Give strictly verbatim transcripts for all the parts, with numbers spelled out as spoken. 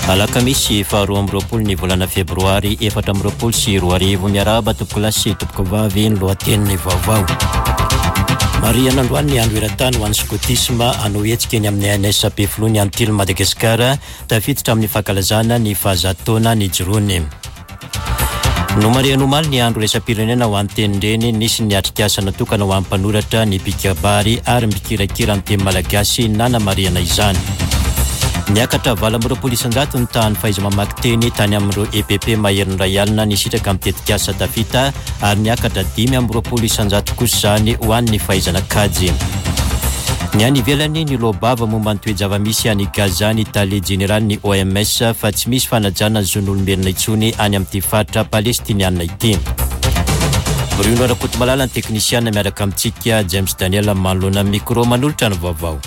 Alakamisy faharoa amby roapolo ny volana febroary efatra amby roapolo sy roa arivo miarahaba tompoko lahy sy tompoko vavy ny lohateniny vaovao. Maria Nandroany ny andro eran-tany ho an'ny skotisma anao hetsika ny amin'ny A N S P F ny Antille Madagasikara tafiditra amin'ny fankalazana ny fahazatoana ny jirony. No Maria Nomaly ny andro raisam-pirenena ho an'ny tenindreny nisy ny atrikasa natokana ho an'ny mpanoratra ny pikabary ary mikirakira amin'ny teny malagasy Nana Mariana izany. Niakatra valo amby roapolo isan-jato ny tany faiza mamaky teny tany amin'ireo E P P maherin'ny ray alina nisitraka amin'ny tetikasa tafita ary niakatra dimy amby roapolo isan-jato kosa zany ho an'ny fahaizana kajy. Ny any ivelany ny loabava momba ny toe-java-misy any Gaza ny tale general ny O M S fa tsy misy fanajana ny zon'olombelona intsony any amin'ity faritra palestiniana ity. Bruno Rakotomalala ny teknisiana miaraka amintsika James Daniel manoloana micro manolotra ny vaovao.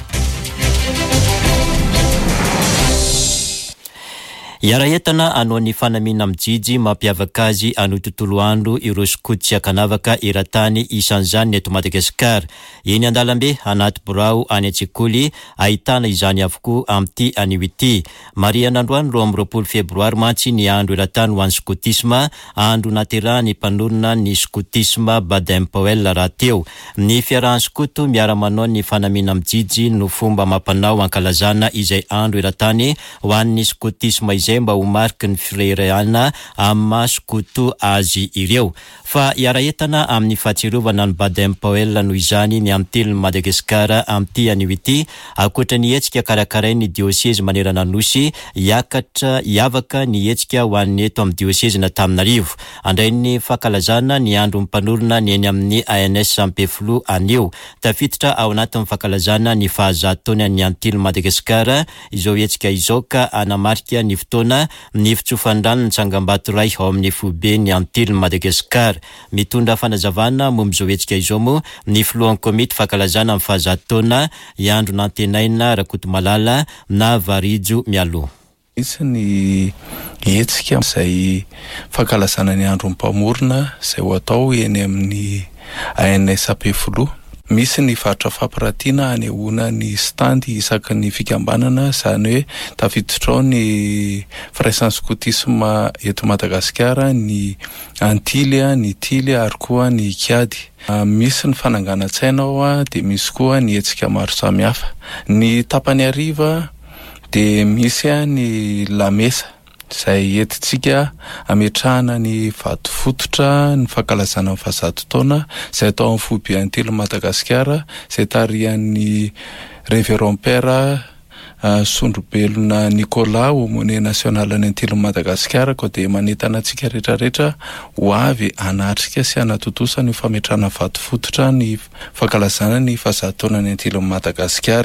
Iara entana anao ny fanamina mijijy mampiavaka azy anao tontolo andro ireo skoty sy akanavaka eran-tany isan'izany eto Madagasikara. Eny Andalambe anaty birao any an-tsekoly ahitana izany avokoa amin'ity anio ity. Maria Nandroany roa amby roapolo febroary mantsy ny andro eran-tany ho an'ny skotisma, andro naterahany mpanorona ny skotisma Baden Powell raha teo. Ny fiarahan'ny skoto miara-manao ny fanamina mijijy no fomba mampanao ankalazana izay andro eran-tany ho an'ny skotisma izay mba ho mariky ny fireirana amin'ny maskoto azy ireo. Fa iara entana amin'ny fahatsiarovana ny Baden Powell no izany ny Antille Madagasikara amin'ity anio ity, ankoatra ny hetsika karakaray ny dioseze manerana nosy hiakatra hiavaka ny hetsika ho an'ny eto amin'ny dioseze na Antananarivo. Andray ny fankalazana ny andro mimpanorona ny eny amin'ny A N S P F anio. Tafiditra ao anatin'ny fankalazana ny fahazatoana ny Antille Madagasikara izao hetsika izao ka anamarika ny fotoana ny fitsofandrano ny Tsangambato ray ao amin'ny fobe ny Antille Madagasikara. Mitondra fanazavana momba izao hetsika izao moa ny filohan'ny komity fankalazana amin'ny fahazatoana iandro nantenaina Rakotomalala na Varijo Mialo. Isy ny hetsika izay fankalazana ny andro mpamorona izay ho atao eny amin'ny A N S P F. Misy ny faritra fampiratiana anehoana ny standy isaky ny fikambanana, izany hoe tafiditra ao ny firaisan'ny skotisma eto Madagasikara, ny Antille, ny Tily ary koa ny Kiady. Misy ny fananganan-tsaina ao dia misy koa ny hetsika maro samihafa. Ny tapany hariva dia misy ny lamesa izay entintsika ametrahana ny vato fototra ny fankalazana amin'ny fahazato taona izay atao amin'ny fobe Antille Madagasikara, izay tarihan'ny Révérend Père uh, Sondrobelona Nicolas aumône national any Antille Madagasikara ko dia manentana antsika rehetrarehetra ho avy anatrika sy anatotosa ny fametrahana vato fototra ny fankalazana ny fahazato taona any Antille Madagasikara.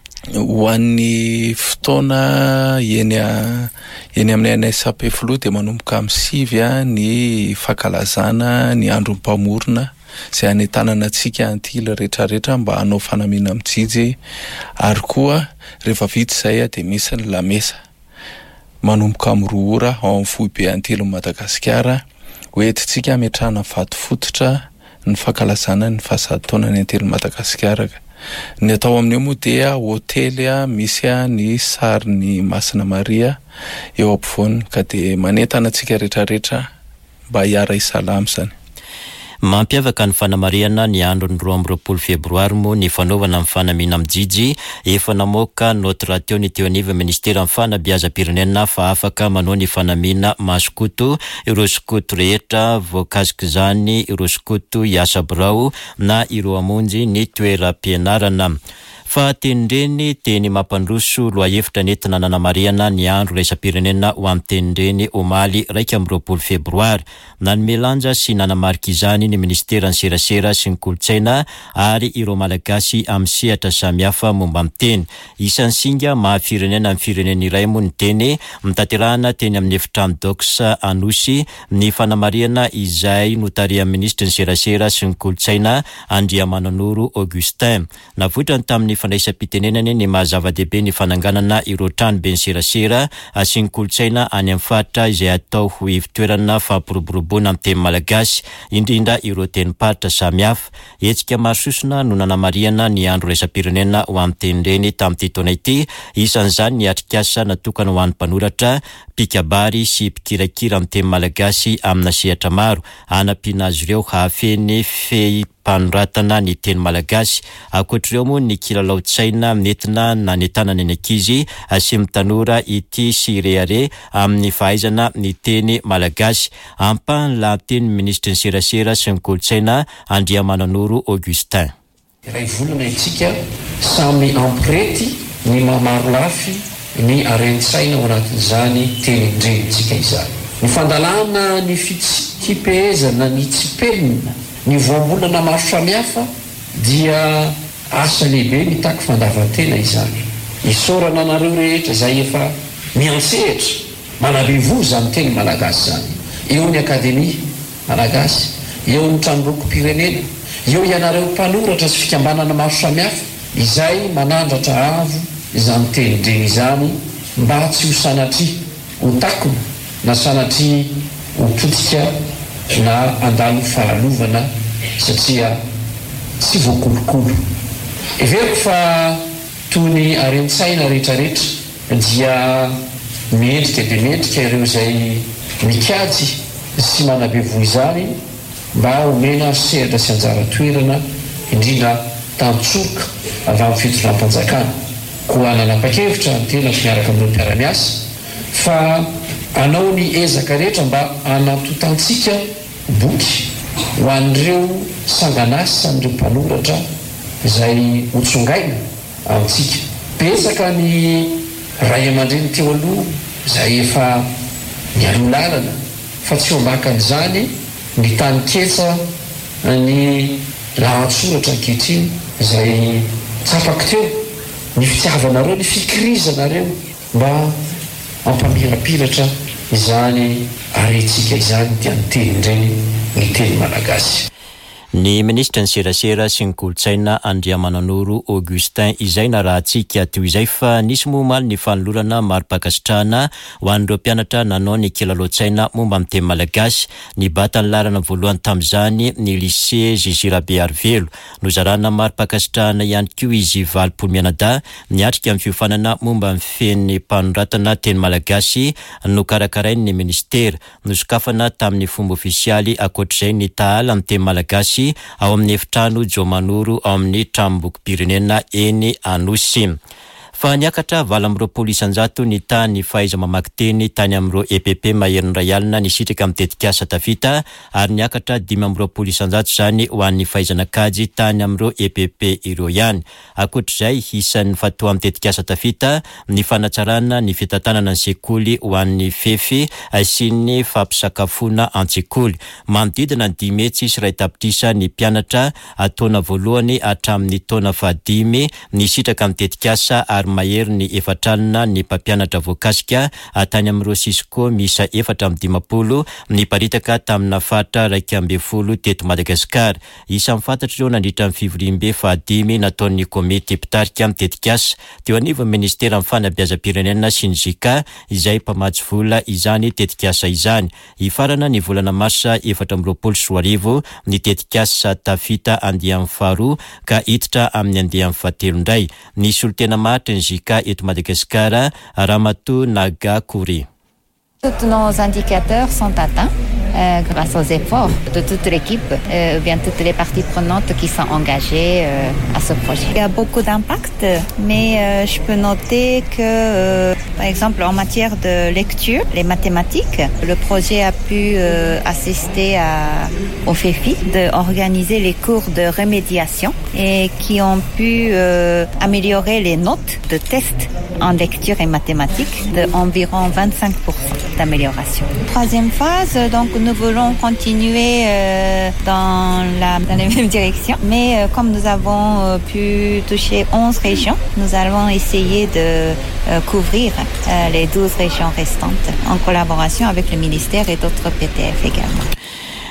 Ho an'ny fotoana eny eny amin'ny A N S P F dia manomboka amin'ny sivy ny fankalazana ny andro mpamorona izay anentanana antsika Antille rehetrarehetra mba hanao fanamina mijijy ary koa rehefa vita izay dia misy ny lamesa manomboka amin'ny roa ora ao amin'ny foibe Antille Madagasikara ho entintsika ametrahana vato fototra ny fankalazana ny fahazato taona ny Antille Madagasikara. Ny atao amin'io moa dia hotely misy ny sarin'ny Masina Maria eo ampovoany ka dia manentana antsika rehetrarehetra mba hiara isalama izany. Mampiavaka ny fanamariana ny andro ny roa amby roapolo febroary moa ny fanaovana amin'ny fanamina mijijy efa namoaka notre radio ny teo aniva ministera amin'ny fanabeazam-pirenena fa afaka manao ny fanamina maskoto ireo skoto rehetra voakasiky izany ireo skoto hiasa birao na ireo amonjy ny toeram-pianarana. Fa tenindreny teny mampandroso loha hevitra nentina nanamariana ny andro raisam-pirenena ho amin'ny tenindreny omaly raika amby roapolo febroary. Nanome lanja sy nanamarika izany ny ministera ny serasera sy ny kolotsaina ary ireo malagasy amin'ny sehatra samihafa momba amin'ny teny. Isan'ny singa mahafirenena amin'ny firenena iray moa ny teny mitaterahana teny amin'ny efitrano doxa anosy ny fanamariana izay notarihan'ny ministra ny serasera sy ny kolotsaina Andriamananoro Augustin. Navotrany tamin'ny fandraisam-pitenenany ny mahazava-dehibe ny fananganana ireo trano be ny serasera sy ny kolotsaina any amin'ny faritra izay atao ho ivitoerana fampiroboroboana amin'ny teny malagasy indrindra ireo tenim-paritra samihafa. Hetsika marososona no nanamariana ny andro raisam-pirenena ho amin'ny teny reny tamin'ity taona ity, isan'izany ny atrikasa natokana ho an'ny mpanoratra, mpikabary sy mpikirakira amin'ny teny malagasy amina sehatra maro, anampiana azy ireo hahafeny fehim-panoratana ny teny malagasy. Ankoatr'ireo moa ny kilalaon-tsaina nentina nanentana ny ankizy sy mitanora ity sy rehare amin'ny fahaizana ny teny malagasy. Ampan'lateny ministry ny serasera sy ny kolotsaina Andriamananoro Augustin. Ray volana itsika samy ampirety ny mamaro lafy ny aren-tsaina ao anatin'izany teny indrenitsika izany. Ny fandalana ny fitsikipehezana ny tsipelina ny voambolana maro samihafa dia asa lehibe mitaky fandavan-tena izany. Isorana anareo rehetra izay efa miantsehatra manabevoza amin'ny teny malagasy zany. Eo ny akademia malagasy, eo ny tranom-bokim-pirenena, eo ianareo mpanoratra sy fikambanana maro samihafa izay manandratra avo izany teny indreny izany mba tsy ho sanatry ho takona na sanatry ho potika na andalo fahalovana satria tsy voakolokolo. Everiko fa tony aren-tsaina rehetrarehetra dia miendrika dia miendrika ireo izay mikady sy manabevo izany mba homena sehatra sy anjara toerana indrindra tantsoka avy amin'ny fitondram-panjakana. Koa nanapa-kevitra ny tena miaraka amin'ireo mpiara-miasa fa anao ny ezaka rehetra mba anatotantsika boky ho an'ireo sanganasy sy an'ireo mpanoratra izay hotsongaina amintsika. Betsaka ny ray aman-dreny teo aloha izay efa mialoha lalana fa tsy hombakan'izany ny tany ketsa ny lahatsoratra ankehitriny izay tsapako teo ny fitiavanareo, ny fikirizanareo mba ampamirapiratra izany arentsika izany dia ny teny indreny ny teny malagasy. Ny ministra ny serasera sy ny kolotsaina Andriamananoro Augustin izay na raha antsika teo izay fa nisy momaly ny fanolorana maro-pakasitrahana ho an'ireo mpianatra nanao ny kilalaon-tsaina momba amin'ny teny malagasy. Ny batany larana voalohany tamin'izany ny lycée Zizirabe Arvelo no zarana maro-pakasitrahana ihany koa izy valopolo mianadahy niatrika amin'ny fiofanana momba amin'ny feny mpanoratana teny malagasy no karakarainy ny ministera nosokafana tamin'ny fomba ofisialy. Ankoatr'izay ny tahala amin'ny teny malagasy ao amin'ny efitrano Jomanoro ao amin'ny tranom-bokim-pirenena eny Anosy. Fa niakatra valo amby roapolo isanjato ny tany fahaiza mamaky teny tany amin'ireo E P P maherin'ny ray alina nisitraka amin'ny tetikasa tafita ary niakatra dimy amby roapolo isanjato zany ho an'ny fahaizana kajy tany amin'ireo E P P ireo ihany. Ankoatr'izay isan'ny fatoa amin'ny tetikasa tafita ny fanatsarana ny fitantanana ny sekoly ho an'ny fefy sy ny fampisakafoana an-tsekoly. Manodidina ny dimy hetsy sy iray tapitrisa ny mpianatra taona voalohany hatramin'ny taona fahadimy nisitraka amin'ny tetikasa ary mahery ny efatranona ny mpampianatra voakasika tany amin'ireo Sisiko misa efatra amin'ny dimapolo ny paritaka tamina faritra raika amby folo teto Madagasikara. Isan'ny fantatra ireo nandritra amin'ny fivoriam-be fahadimy nataon'ny komity mpitarika amin'ny tetikasa teo anivo ministera amin'ny fanabeazam-pirenena sy ny zika izay mpamatsy vola izany tetikasa izany. Ifarana ny volana marsa efatra amby roapolo sy roa arivo ny tetikasa tafita andeha amin'ny faharoa ka hiditra amin'ny andeha amin'ny fahatelo indray. Ny solotena matra ny zika eto Madagasikara Ramatoa Nagakoury. Tous nos indicateurs sont atteints euh, grâce aux efforts de toute l'équipe, euh, ou bien toutes les parties prenantes qui sont engagées euh, à ce projet. Il y a beaucoup d'impact, mais euh, je peux noter que, euh, par exemple, en matière de lecture, les mathématiques, le projet a pu euh, assister à, au FEFI d'organiser les cours de remédiation et qui ont pu euh, améliorer les notes de tests en lecture et mathématiques de environ vingt-cinq pour cent d'amélioration. Troisième phase, donc nous voulons continuer euh, dans la dans la même direction, mais euh, comme nous avons euh, pu toucher onze régions, nous allons essayer de euh, couvrir euh, les douze régions restantes en collaboration avec le ministère et d'autres P T F également.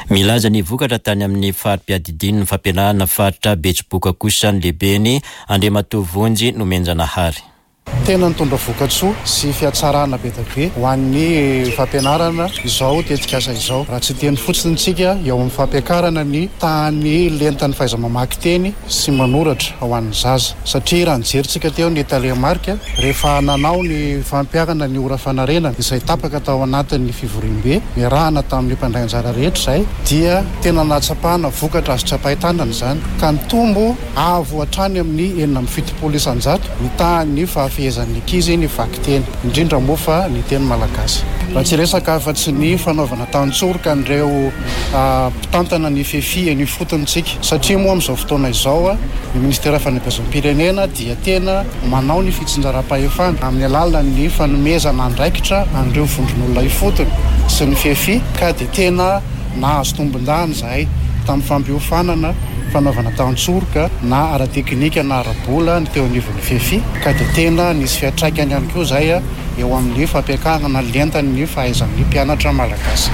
Milaza ny vokatra tany amin'ny farim-piadidiny ny fampianarana faritra Betsiboka kosa ny lehibeny Andriamatoa Vonjy Nomenjanahary. Tena nitondra vokatsoa sy fiatsarana be dia be ho an'ny fampianarana izao tetikasa izao. Raha tsy teny fotsiny tsika eo amin'ny fampiakarana ny tany lentan'ny fahaiza-mamaky teny sy manoratra ho an'ny zaza. Satria raha nijery teo ny talemarika rehefa nanao ny fampiakana ny ora fanarenana izay tapaka tao anatin'ny fivoriam-be miarahana tamin'ny mpandray anjara rehetra izay dia tena natsapahana vokatra azo tsapahi-tanana izany ka nitombo avo hatrany amin'ny enina amby fitopolo isan-jato ny tany fehezan'ny ankizy ny vaky teny indrindra moa fa ny teny malagasy. Raha tsy resaka fa tsy ny fanaovana tantsorika an'ireo mpitantana ny fefia ny fotonitsika satria moa amin'izao fotoana izao ny ministera fanabezam-pirenena dia tena manao ny fitsinjaram-pahefana amin'ny alalan'ny fanomezana andraikitra an'ireo vondron'olona ifotony sy ny fefia ka dia tena nahazo tombon-dany izahay tamin'ny fampiofanana fanaovana tantsorika na ara-teknika na ara-bola ny teo anivon'ny fefia ka dia tena nisy fiatraikany ihany koa izay eo amin'ny fampiakarana lentan'ny fahaizan'ny mpianatra malagasy.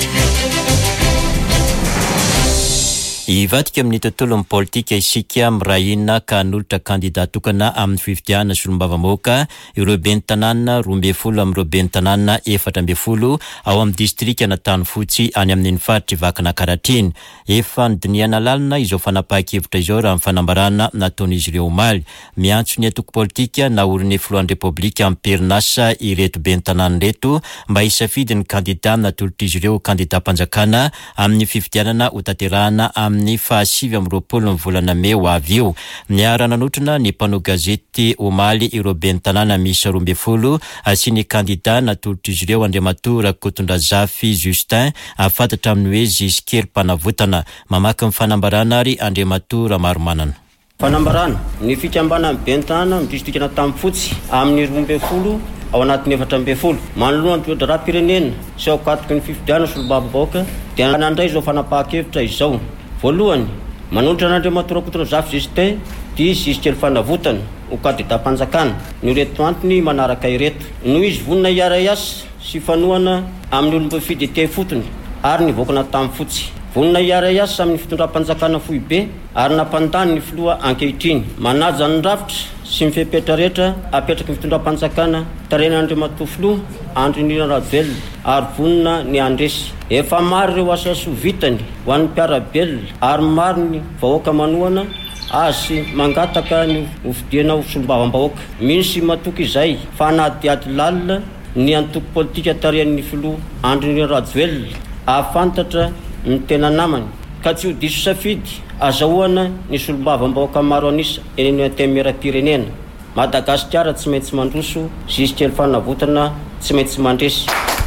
Ivadika amin'ny tontolon'ny politika isika mirahina ka hanolotra kandidat tokana amin'ny fifidiana solombavam-bahoaka ireo ben'ny tanàna roa ambin'ny folo amin'ny ireo ben'ny tanàna efatra ambin'ny folo ao amin'ny distrika na Tanofotsy any amin'ny faritry Vakana Karatriny. Efa nidiniana lalina izao fanapahan-kevitra izao raha amin'ny fanambarana nataon'izy ireo omaly. Miantso ny antoko politika na orin'ny filohan'ny repoblika amin'ny perinasa ireto ben'ny tanàna reto mba hisafidy ny kandidat natolotr'izy ireo kandidat mpanjakana amin'ny fifidianana ho tanterahana amin'ny fahasivy amin'ny roapolo ny volana May ho avy eo. Niara nanotrana ny mpanao gazety omaly ireo ben'ny tanàna miisa roa ambin'ny folo sy ny kandidat natolotr'izy ireo Andriamatoa Rakotondrazafy Justin afantatra amin'ny hoe Ziskely Mpanavotana. Mamaky ny fanambarana ary Andriamatoa Ramaromanana. Fanambarana ny fikambana amin'ny ben'ny tanàna amin'ny distrikana Tanofotsy amin'ny roa ambin'ny folo ao anatin'ny efatra ambin'ny folo manoloana ny raha-pirenena sy ao katoky ny fifidiana solombavam-bahoaka dia nandray izao fanapahan-kevitra izao. Voalohany, manolotra n'Andriamatoa Rakotondrazafy Justin dia Ziskely Mpanavotana ho kandidat mpanjakana. Ny reto antony manaraka ireto: noho izy vonona iara-iasa sy fanohana amin'ny olom-pifidy te fotony ary ny voakana Tanofotsy. Vonona iara-iasa amin'ny fitondram-panjakana fohy be ary nampandany ny filoha ankehitriny. Manaja ny rafitra sy mifepetra rehetra apetraky ny fitondram-panjakana tarenan'Andriamatoa filoha Andry Nirina Rajoelina ary vonona ny andresy. Efa maro ireo asa soa vitany ho an'ny mpiara-belona ary maro ny vahoaka manohana azy sy mangataka ny hofidiana ho solombavam-bahoaka. Misy matoky izay fa anadiady lalina ny antoko politika tarehan'ny filoha Andry Nirina Rajoelina ahafantatra ny tena namany ka tsy ho diso safidy azahoana ny solombavam-bahoaka maro anisa eny antemera-pirenena. Madagasikara tsy maintsy mandroso, Ziskely Mpanavotana tsy maintsy mandresy.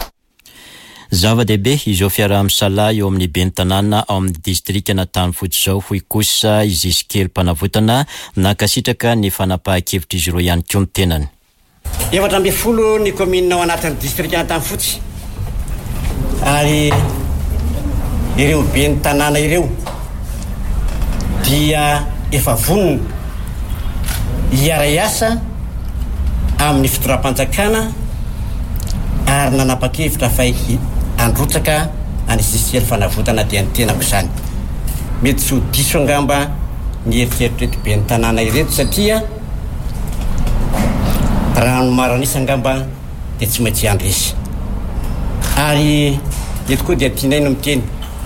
Zava-dehibe izao fiaraha-misalahy eo amin'ny ben'ny tanàna ao amin'ny distrika na Tanofotsy izao fohy kosa Ziskely Mpanavotana nankasitraka ny fanapahan-kevitra izy ireo ihany koa ny tenany. Efatra ambin'ny folo ny komina ao anatin'ny distrika na Tanofotsy ary ireo ben'ny tanàna ireo dia efa vonona iara-iasa amin'ny fitondram-panjakana ary nanapa-kevitra fa androtsaka any Ziskely Mpanavotana dia ny tenako izany. Mety tsy ho diso angamba ny eritreritreto ben'ny tanàna ireto satria raha no maro anisa angamba dia tsy maintsy andresy. Ary eto koa dia tianay no miteny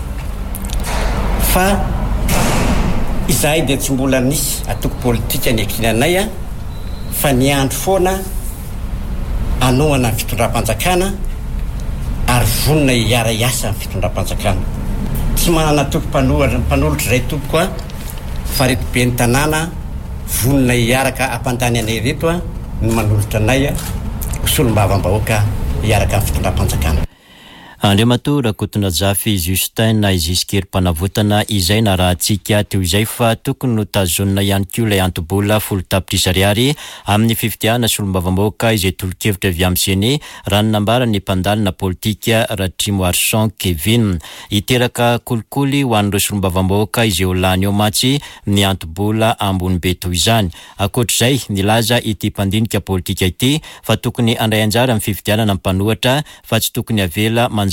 fa izahay dia tsy mbola nisy atoko politika ny ankilanay fa ny andro foana anohana ny fitondram-panjakana ary vonona iara-iasa ny fitondram-panjakana. Tsy manana toko mpanolotra iray tompoko a fa reto ben'ny tanàna vonona iaraka ampandany anay reto a no manolotra anay ho solombavam-bahoaka iaraka amin'ny fitondram-panjakana. Andriamatoa Rakotondrazafy Justin na Ziskely Mpanavotana izay na raha antsika teo izay fa tokony no tazonina ihany koa ilay antobola folo tapitrisa ariary amin'ny fifidiana solombavam-bahoaka izay tolo-kevitra avy amin'izany raha ny nambara ny mpandalina politika Ratrimo Arsan Kevin hiteraka kolikoly ho an'ireo solombavam-bahoaka izay ho lany eo matsy ny antobola ambony be toy izany. Ankoatr'izay nilaza ity mpandinika politika ity fa tokony andray anjara amin'ny fifidianana mpanohatra fa tsy tokony avela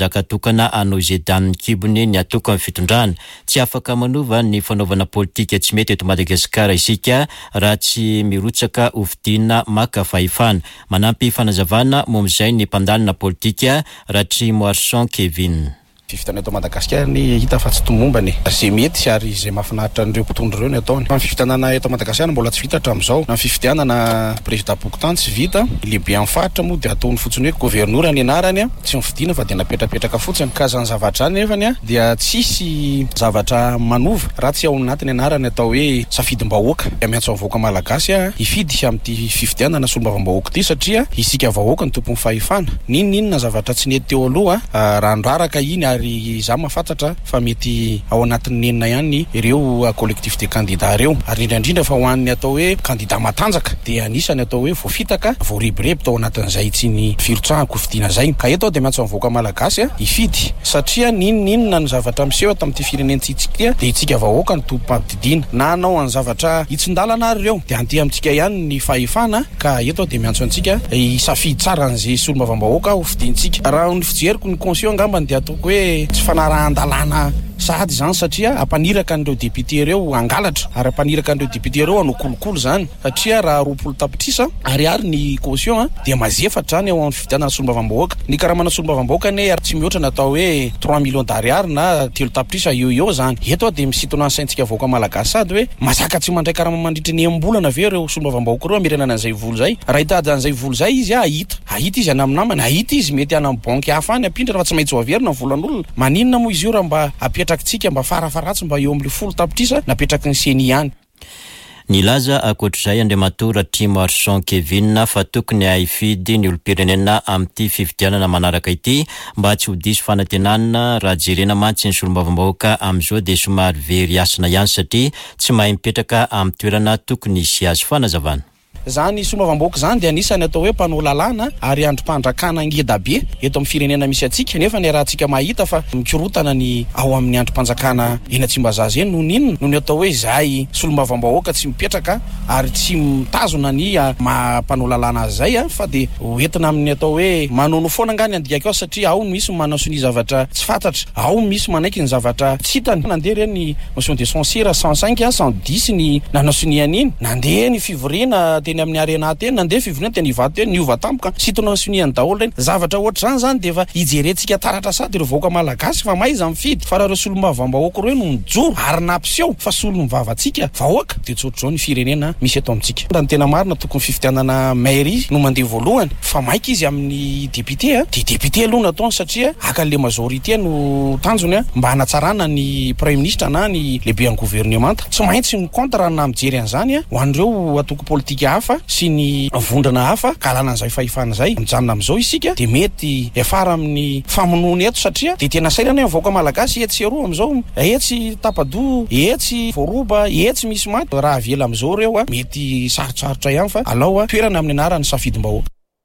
mpanjaka tokana Anozedany Kibony ny atoko amin'ny fitondrana. Tsy afaka manova ny fanaovana politika tsy mety eto Madagasikara isika raha tsy mirotsaka hovidina maka fahefana. Manampy fanazavana momizay ny mpandalina politika Ratri Moarson Kevin. Fifitana eto Madagasikara ny hita fa tsy tomombany zay mety ary zay mahafinaritra an'ireo mpitondra ireo ny ataony. Fa ny fifidianana eto Madagasikara mbola tsy vita hatramin'izao. Na fifidianana président Boktan tsy vita, lehibe amin'ny faritra moa dia ataony fotsiny hoe gouverneur ny anarany, tsy mifidiana fa dia napetrapetraka fotsiny. Ka zany zavatra any nefany dia tsisy zavatra manova raha tsy ao anatiny anarany atao hoe safidim-bahoaka. Miantso vahoaka malagasy hifidy amin'ity fifidianana solombavam-bahoaka ity satria isika vahoaka ny tompon'ny fahefana. Ninninona zavatra tsy nety teo aloha raha ndraraka iny ary za mahafantatra fa mety ao anatin'ny nenina ihany ireo collectivité candidat ireo, ary indrindra fa ho an'ny atao hoe candidat matanjaka dia anisany atao hoe voafitaka voarebireby tao anatin'izay tsy ny firotsahako fidiana zay. Ka eto dia miantso vahoaka malagasy hifidy satria ninninona ny zavatra miseho tamin'ity firenentsika dia itsika vahoaka ny tompam-pidiana na anao any zavatra hitsin-dalana ary ireo dia anty amintsika ihany ny fahefana. Ka eto dia miantso antsika hisafidy tsara an'izay solombavam-bahoaka ho fidintsika. Raha ny fijeriko ny conscient ngambany dia ataoko hoe tsy fanarahan-dalàna sady zany satria ampaniraka an'ireo député ireo angalatra ary ampaniraka an'ireo député ireo ano kolokolo zany satria raha roapolo tapitrisa ariary ny caution dia mazefatra zany eo amin'ny fifidianana solombavam-bahoaka. Ny karamana solombavam-bahoaka ne tsy mihoatra natao hoe trois millions d'ariary na telo tapitrisa eo eo zany. Eto dia misintona ny saintsika vahoaka malagasy sady hoe mazaka tsy mandray karama mandritra ny embolana ve ireo solombavam-bahoaka ireo amirenana an'izay volo zay. Raha hitady an'izay volo zay izy ahita ahita izy anaminamana ahita izy mety ana amin'ny banky hafa any apindra raha tsy maintsy hoaverina ny volan'olona. Maninona moa izy io raha mba apetrakintsika mba farafaratsy mba eo amin'ny folo tapitrisa napetraky ny seny ihany. Nilaza akoatr'izay Andriamato Ratri Moarson Kevin fa tokony hifidy ny olom-pirenena amin'ity fifidianana manaraka ity mba tsy ho diso fanantenana raha jerena mantsy ny solombavam-bahoaka amin'izao dia somary very asina ihany satria tsy mahay mipetraka amin'ny toerana tokony hisy azy. Fanazavana. Zany solombavam-bahoaka zany dia anisany atao hoe mpanao lalàna ary androm-pandrakana ngeda be eto amin'ny firenena misy atsika, nefa ny raha antsika mahita fa mikorotana ny ao amin'ny androm-panjakana eny Tsimbazaza eny noho ninona noho ny atao hoe zay solombavam-bahoaka tsy mipetraka ary tsy mitazona ny mampanao lalàna azy zay fa dia hoentina amin'ny atao hoe manono foana ngany andikako ao satria ao misy manao ny zavatra tsy fantatra, ao misy manaiky ny zavatra tsy hitany. Nandeha reny ny motion de censure cent cinq cent dix ny nanasony aniny nandeha ny fivoriana teny amin'ny arena teny nandeha fivoriana teny ivato teny niova tampoka sitona soniany daholo reny zavatra ohatr' zany zany dia efa hijerentsika taratra sady ireo vahoaka malagasy fa maiza mifidy fa raha ireo solombavam-bahoaka ireo no mijoro ary nampiseho fa solom-bavantsika vahoaka dia tsy ohatr'izao ny firenena misy eto amintsika. Raha ny tena marina tokony fifidianana mairie no mandeha voalohany fa maika izy amin'ny député a dia député aloha nataony satria akan'le majorité no tanjony mba hanatsarana ny premier ministre na ny lehibe amin'ny gouvernemanta. Tsy maintsy mikontra na mijery an'izany ho an'ireo atoko politika hafa sy ny vondrana hafa ka alana an'izay fahefana zay mijanona amin'izao isika dia mety efara amin'ny famonoana eto satria dia tena sairana vahoaka malagasy etsy eroa amin'izao etsy tapadoa etsy voaroba etsy misy maty raha avela amin'izao reo mety sarotsarotra ihany fa alao toerana amin'ny anarany safidim-bahoaka.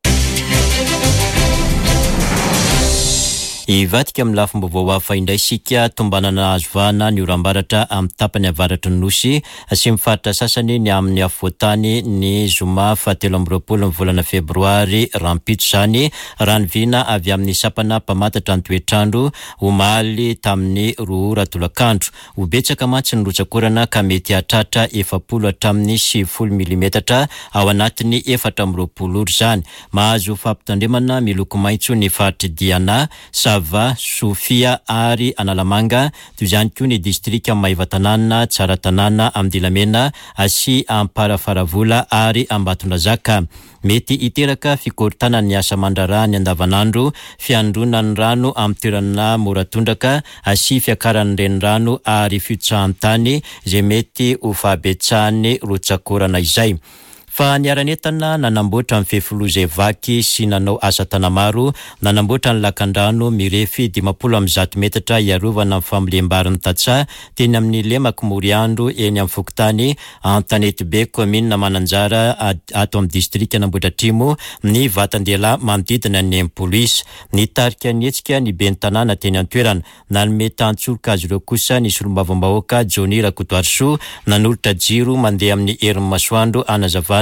Ivatika amin'ny lafim-baovao hafa indray isika tombanana azo vahana ny oram-baratra amin'ny tapany avaratry ny nosy sy mifaritra sasany ny amin'ny afovoantany ny zoma fahatelo amby roapolo ny volana febroary rampitso zany raha ny vina avy amin'ny sapana mpamantatra ny toetrandro omaly tamin'ny roa ora tolakandro. Ho betsaka mantsy ny rotsakorana ka mety hahatratra efapolo hatramin'ny sivifolo milimetatra ao anatiny efatra amby roapolo ora zany. Mahazo fampitandremana miloko maitso ny faritry Diana, Sava, Sofia ary Analamanga, toy izany koa ny distrika Maivatanana, Tsaratanana, Amdilamena, sy Amparafaravola ary Ambatondrazaka. Mety hiteraka fikorotana ny asa mandrara ny andavanandro, fiandrona ny rano amin'ny toerana moratondraka sy fiakaran'ny renirano ary fitsahan-tany izay mety ho fahabetsahany rotsakorana izay. Fa niaranetana nanamboatra amin'ny fefoloza evaky sy nanao asa tanamaro, nanamboatra ny lakan-drano mirefy dimapolo amin'ny zato metatra iarovana amin'ny fambolem-bariny Tatsa teny amin'ny lemako Moriandro eny amin'ny Fokotany Antanety be commune Mananjara ato amin'ny distrika Anamboatra Atrimo ny vatan-dehilahy manodidina ny police. Ny tarika ny hetsika ny ben'ny tanàna teny an-toerana nanome tantsolika azy ireo kosa ny solombavam-bahoaka Johnny Rakotoarisoa nanolotra jiro mandeha amin'ny herin'ny masoandro anazavana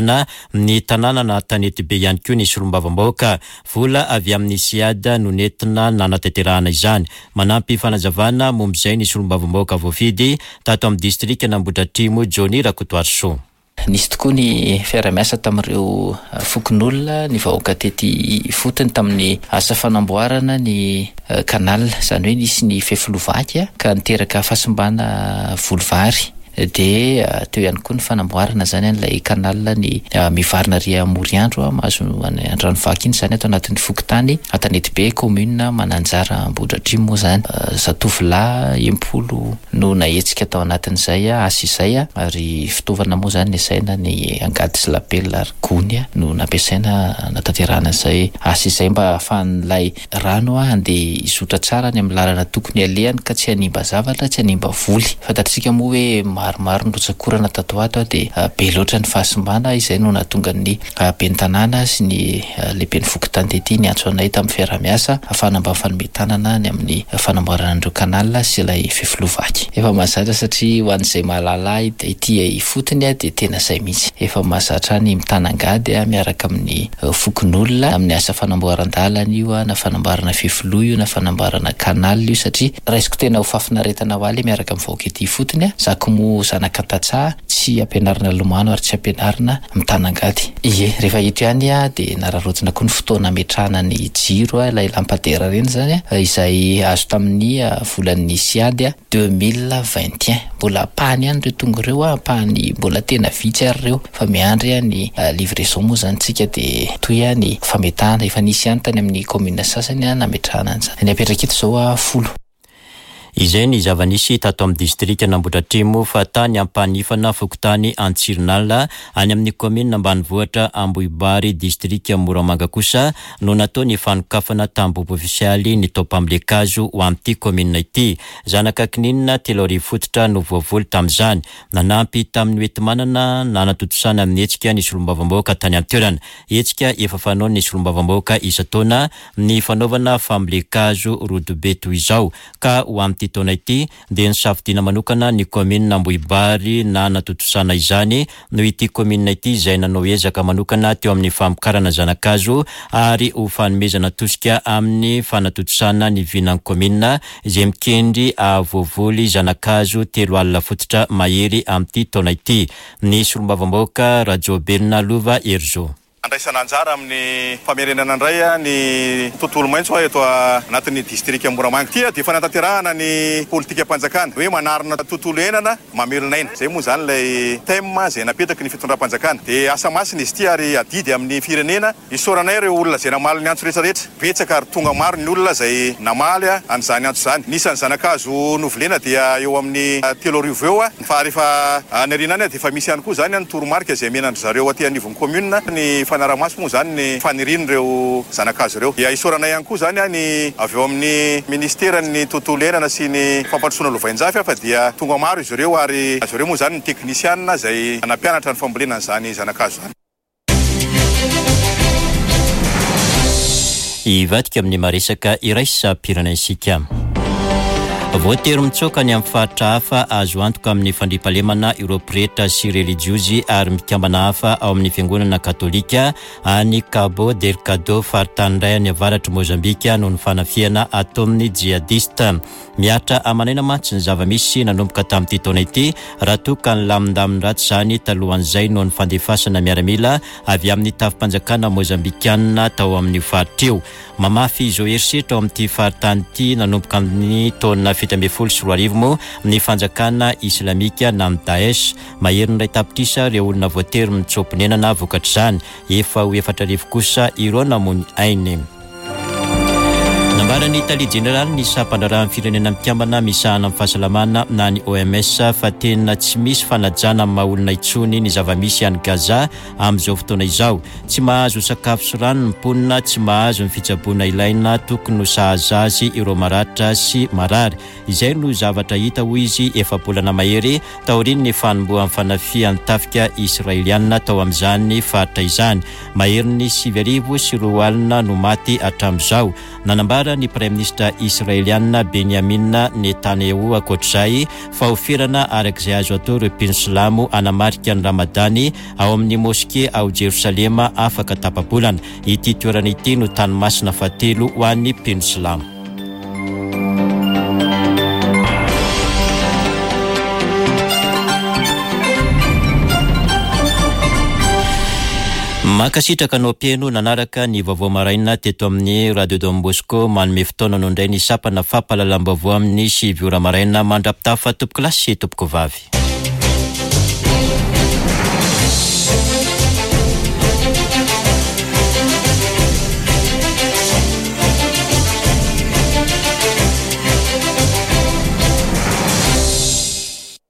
fanazavana ny tanàna na tanety be ihany koa ny solombavam-bahoaka. Vola avy amin'ny siada no nentina nanatanterahana izany. Manampy fanazavana momba izay ny solombavam-bahoaka voafidy tato amin'ny distrika n'Ambohidratrimo Johnny Rakotoariso. Nisy tokoa ny fiara-miasa tamin'ireo fokon'olona ny vahoaka tety fotony tamin'ny asa fanamboarana ny kanal, izany hoe nisy ny fefilovaky ka niteraka fahasimbana volovary. De teo ihany koa ny fanamboarana zany an'ilay kanal ny mivarina ry Moriandro mahazo andranovaky iny zany ato anatin'ny fokotany Antanety be commune Mananjara Ambohidratrimo zany. Zatovolahy empolo no nahetsika tao anatin'izay asa izay ary fitaovana moa zany asaina ny angady sy lapel ary gony no nampiasaina natanterahana izay asa izay mba ahafahan'ilay rano andeha izotra tsara ny amin'ny lalana tokony alehany ka tsy hanimba zavatra, tsy hanimba voly. Fantatsika moa hoe maromaro nirotsakorana tato ato de be loatra ny fahasimbana izay no nahatonga ny ben'ny tanàna sy ny lehiben'ny fokotany tety ny antso anay tamin'ny fiara-miasa ahafahana mba fanometanana ny amin'ny fanamboarana an'ireo kanal sy ilay fefilovaky. Efa mahazatra satria ho an'izay mahalala ity fotony de tena izay mihitsy. Efa mahazatra ny mitanangady miaraka amin'ny fokon'olona amin'ny asa fanamboaran-dalana io na fanamboarana fefiloha io na fanamboarana kanal io satria raisiko tena ho fafinaretana ho aly miaraka amin'ny vahoaka ity fotony zako mo zanakatatsa tsy ampianarina lomano ary tsy ampianarina mitanangady. Ie, rehefa ito ihany de nararotsina koa ny fotoana ametrahana ny jiro ilay lampadaire reny zany izay azo tamin'ny volan'ny siady deux mille vingt et un. Mbola pahany ihany ireo tonga ireo pahany mbola tena vitsy ary ireo fa miandry ny livraison moa zany tsika de toy ny fametahana efa nisy ihany tany amin'ny commune sasany nametrahana an'izany. Ny apetraka eto zao folo. Izay ny zava-nisy tato amin'ny distrika n'Ambohidratrimo fa tany ampanifana fokotany Antsironala any amin'ny commune ambanivohitra Ambohibary distrika Moramanga kosa no natao ny fanokafana tamboho ofisialy ny tao-pamilekazo ho amin'ity commune ity. Zanaka kininina telo arivo fototra no voavoly tamin'izany. Nanampy tamin'ny oetimanana nanatotosana amin'ny hetsika ny solombavam-bahoaka tany an-toerana. Hetsika efa fanao ny solombavam-bahoaka isa-taona ny fanaovana familekazo rodobe toy izao ka ho amin'ity taona ity dia nisafidiana manokana ny commune Ambohibary na natotosana izany no ity commune ity izay nanao ezaka manokana teo amin'ny famokarana zanakazo ary ho fanomezana tosika amin'ny fanatotosana ny vinan'ny commune izay mikendry voavoly zanakazo telo alina fototra mahery amin'ity taona ity. Ny solombavam-bahoaka Rajobelona Lova Erzo. Andraisana anjara amin'ny famerenana indray ny tontolo maitso eto anatin'ny distrika Moramanga. Tia dia fanatanterahana ny politika mpanjakana hoe manarina tontolo iainana mamelona aina. Zay moa zany ilay thème izay napetraky ny fitondram-panjakana. Dia asa masina izy ity ary adidy amin'ny firenena. Isaoranay ireo olona izay namaly ny antso rehetrarehetra. Betsaka ary tonga maro ny olona izay namaly an'izany antso izany. Nisan'ny zanakazo novolena dia eo amin'ny telo arivo eo. Fa rehefa anirinany dia efa misy ihany koa zany ny toromarika izay menandry zareo aty anivon'ny commune ny fanaramaso moa zany ny fanirian'ireo zanakazo ireo. Dia isaoranay ihany koa zany ny avy eo amin'ny ministeran'ny tontolo iainana sy ny fampandrosoana lovain-jafy fa dia tonga maro izy ireo ary azo ireo moa zany ny teknisianina izay nampianatra ny fambolena an'izany zanakazo zany. Ivadika amin'ny maresaka iraisam-pirana isika. Voatery mitsoka ny amin'ny faritra hafa azo antoka amin'ny fandriampahalemana Europretra sy religiozy ary mikambana hafa ao amin'ny fiangonana katolika any Cabo Delgado faritany iray any avaratra Mozambika noho ny fanafiana atao amin'ny jihadista. Miatra amanaina mantsy ny zava-misy nanomboka tamin'ity taona ity raha toa ka nilamindamin'ny ratsy izany talohan'izay noho ny fandefasana miaramila avy amin'ny tafi-panjakana mozambikanina tao amin'ny faritra io. Mamafy izao erisetra ao amin'ity faritany ity nanomboka amin'ny taona fito ambin'ny folo sy roa arivo moa ny fanjakana islamika na amin'ny Daesh. Mahery ny ray tapitrisa ireo olona voatery mitsoponenana vokatra izany. Efa ho efatra arivo kosa ireo namony ainy. Nambarany Italia General ny sampandrarahan'ny firenena mikambana misahana amin'ny fahasalamana na ny O M S fa tena tsy misy fanajana amin'ny maha-olona intsony ny zava-misy any Gaza amin'izao fotoana izao. Tsy mahazo sakafo sy rano ny mponina, tsy mahazo ny fitsaboana ilaina tokony ho sahaza azy ireo maratra sy marary. Izay no zavatra hita ho izy efa-bolana mahery taoriany ny fanombohan'ny fanafian'ny tafika Israeliana tao amin'izany faritra izany. Mahery ny sivy arivo sy roa alina no maty hatramin'izao. Nanambara ny ny Premier ministre israeliana Benjamin Netanyahu akoatr'izay fa ofirana arak'izay azo atao ireo mpino silamo anamarika ny Ramadany ao amin'ny moské ao Jerusalema afaka tapabolana. Ity toerana ity no tany masina fatelo ho an'ny mpino silamo. Makasitraka anao pieno nanaraka ny vaovao maraina teto amin'ny Radio Don Bosco manome fotoana no indray ny sapana fampahalalam-baovao amin'ny sivy ora maraina mandrapitafa tompoko lasy tompoko vavy.